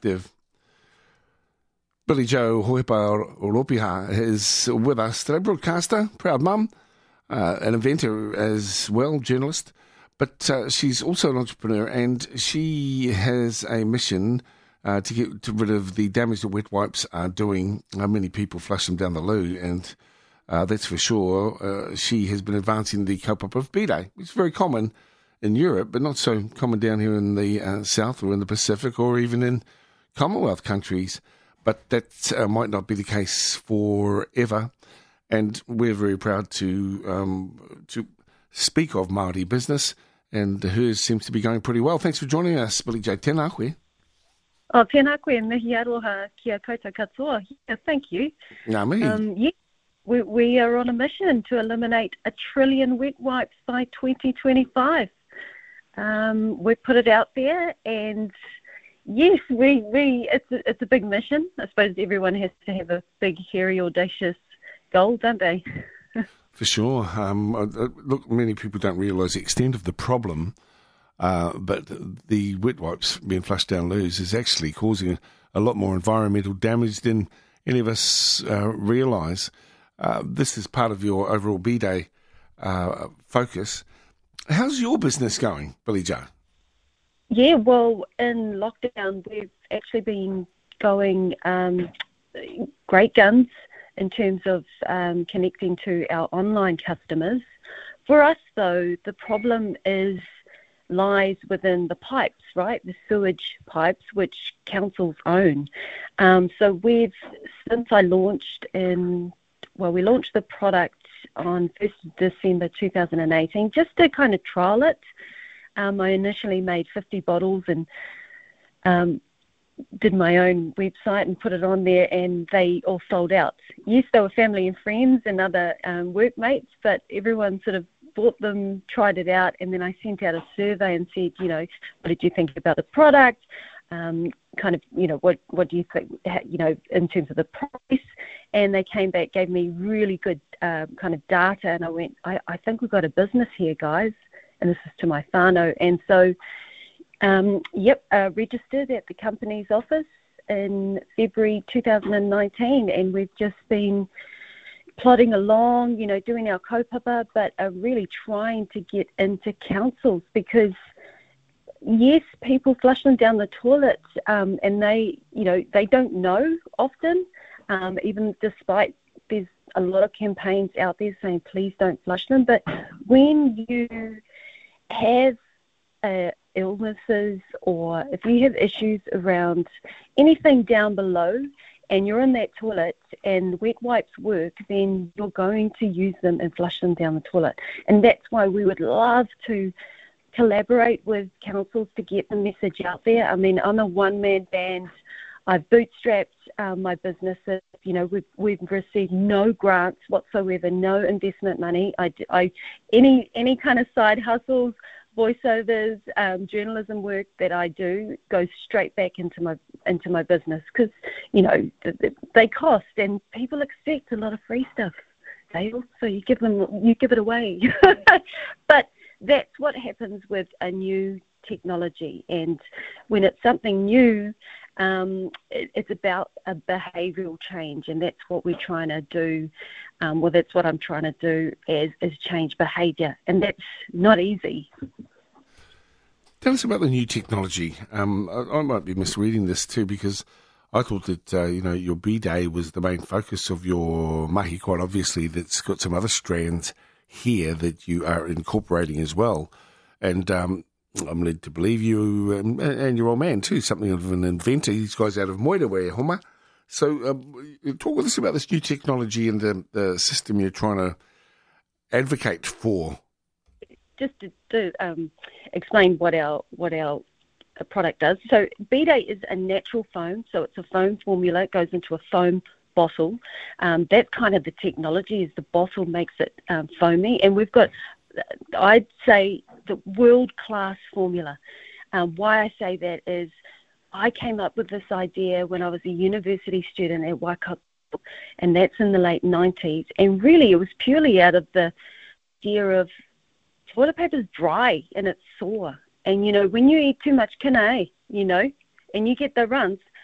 perspective. Billy Joe Hoipa Oropiha is with us today, broadcaster, proud mum, an inventor as well, journalist, but she's also an entrepreneur, and she has a mission to get rid of the damage that wet wipes are doing. Many people flush them down the loo, and that's for sure. She has been advancing the kaupapa of bidet. It's very common in Europe, but not so common down here in the South or in the Pacific or even in Commonwealth countries. But that might not be the case forever. And we're very proud to speak of Māori business, and hers seems to be going pretty well. Thanks for joining us, Billy J. Tēnā koe. Oh, tēnā koe, mihi aroha kia koutou katoa. Yeah, thank you. Ngā mihi. Yeah, we are on a mission to eliminate 1 trillion wet wipes by 2025. We put it out there, and yes, it's a big mission. I suppose everyone has to have a big, hairy, audacious goal, don't they? For sure. Look, many people don't realise the extent of the problem, but the wet wipes being flushed down loos is actually causing a lot more environmental damage than any of us realise. This is part of your overall bidet focus. How's your business going, Billy Joe? Yeah, well, in lockdown, we've actually been going great guns in terms of connecting to our online customers. For us, though, the problem lies within the pipes, right? The sewage pipes, which councils own. So since I launched we launched the product on 1st of December 2018, just to kind of trial it. I initially made 50 bottles and did my own website and put it on there, and they all sold out. Yes, they were family and friends and other workmates, but everyone sort of bought them, tried it out, and then I sent out a survey and said, what did you think about the product? What do you think, in terms of the price? And they came back, gave me really good kind of data, and I went, I think we've got a business here, guys. And this is to my whānau. And so, registered at the company's office in February 2019, and we've just been plodding along, doing our kaupapa, but are really trying to get into councils because, yes, people flush them down the toilet, and they don't know often, even despite there's a lot of campaigns out there saying please don't flush them. But when you have illnesses, or if you have issues around anything down below and you're in that toilet and wet wipes work, then you're going to use them and flush them down the toilet. And that's why we would love to collaborate with councils to get the message out there. I mean, I'm a one-man band. I've bootstrapped my businesses. We've received no grants whatsoever, no investment money. Any kind of side hustles, voiceovers, journalism work that I do goes straight back into my business because they cost, and people expect a lot of free stuff. So you give it away, but that's what happens with a new technology. And when it's something new, it's about a behavioural change, and that's what we're trying to do. That's what I'm trying to do is change behaviour, and that's not easy. Tell us about the new technology. I might be misreading this too, because I thought that your bidet was the main focus of your mahi. Quite obviously, that's got some other strands here that you are incorporating as well, and I'm led to believe you and your old man too, something of an inventor. These guys out of Moerewa, Homa. So talk with us about this new technology and the system you're trying to advocate for. Just to explain what our product does. So bidet is a natural foam, so it's a foam formula. It goes into a foam bottle. That's kind of the technology, is the bottle makes it foamy. And we've got, I'd say, the world-class formula. Why I say that is I came up with this idea when I was a university student at Waikato, and that's in the late 90s. And really it was purely out of the idea of toilet paper's dry and it's sore. And, when you eat too much kinae, and you get the runs,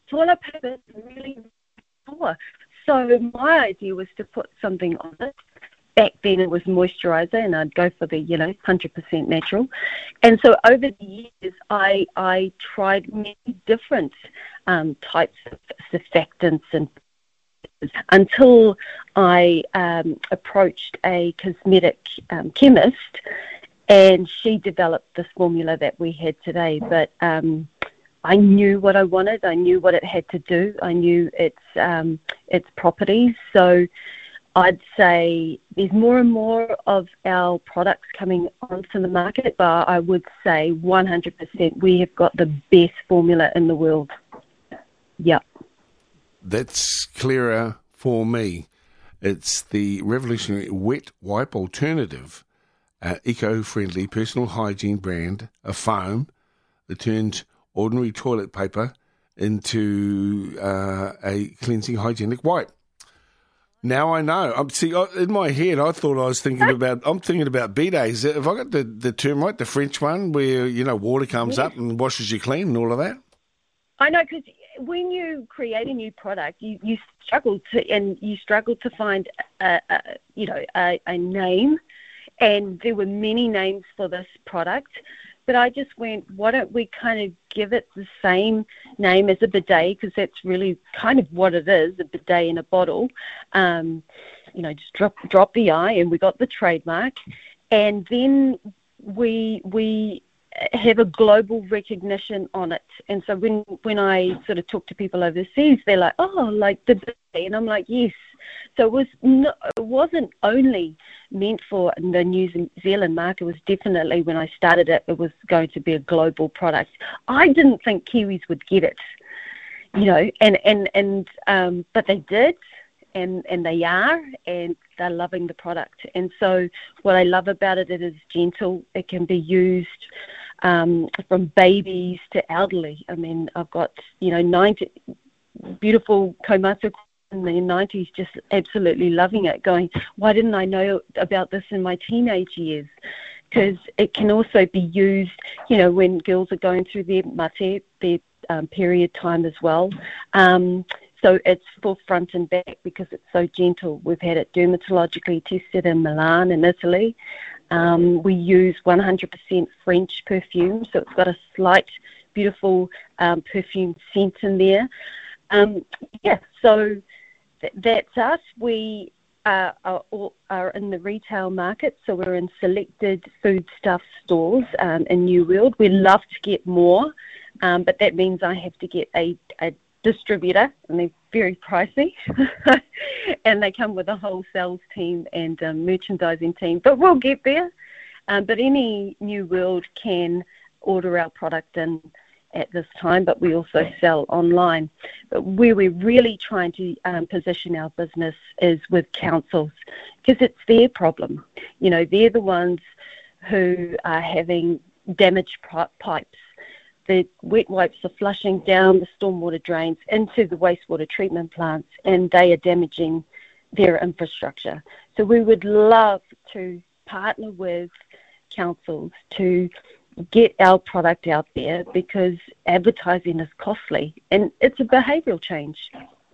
toilet paper is really poor. So my idea was to put something on it. Back then it was moisturizer, and I'd go for the 100% natural. And so over the years, I tried many different types of surfactants and until I approached a cosmetic chemist, and she developed this formula that we had today. But I knew what I wanted. I knew what it had to do. I knew its properties. So I'd say there's more and more of our products coming onto the market, but I would say 100% we have got the best formula in the world. Yep. That's clearer for me. It's the revolutionary wet wipe alternative, eco-friendly personal hygiene brand of foam that turns ordinary toilet paper into a cleansing hygienic wipe. Now I know. In my head, I thought I'm thinking about B-days. Have I got the term right, the French one, where, water comes up and washes you clean and all of that? I know, because when you create a new product, you struggle to find a name, and there were many names for this product. But I just went, why don't we kind of give it the same name as a bidet, because that's really kind of what it is, a bidet in a bottle. Just drop the I, and we got the trademark. And then we have a global recognition on it. And so when I sort of talk to people overseas, they're like, oh, like the bidet. And I'm like, yes. So it wasn't only meant for the New Zealand market. It was definitely, when I started it, it was going to be a global product. I didn't think Kiwis would get it, but they did, and they are, and they're loving the product. And so what I love about it, it is gentle. It can be used from babies to elderly. I mean, I've got 90 beautiful kaumatu in the 90s just absolutely loving it, going, why didn't I know about this in my teenage years? Because it can also be used, when girls are going through their mate, their period time as well. So it's for front and back because it's so gentle. We've had it dermatologically tested in Milan in Italy. We use 100% French perfume, so it's got a slight, beautiful perfume scent in there. So that's us. We are in the retail market, so we're in selected foodstuff stores in New World. We'd love to get more, but that means I have to get a distributor, and they're very pricey, and they come with a whole sales team and merchandising team, but we'll get there. But any New World can order our product in at this time, but we also sell online. But where we're really trying to position our business is with councils, because it's their problem. They're the ones who are having damaged pipes. The wet wipes are flushing down the stormwater drains into the wastewater treatment plants, and they are damaging their infrastructure. So we would love to partner with councils to get our product out there, because advertising is costly, and it's a behavioural change.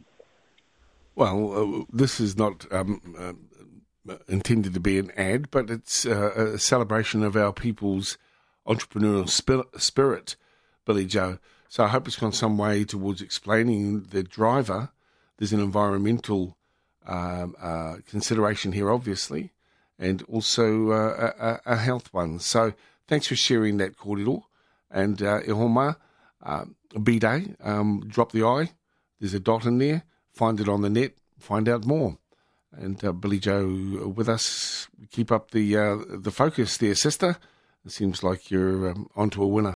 Well, this is not intended to be an ad, but it's a celebration of our people's entrepreneurial spirit, Billy Joe. So I hope it's gone some way towards explaining the driver. There's an environmental consideration here, obviously, and also a health one. So thanks for sharing that, kōrero. And e homa, B-Day, drop the I. There's a dot in there. Find it on the net. Find out more. And Billy Joe with us. Keep up the focus there, sister. It seems like you're onto a winner.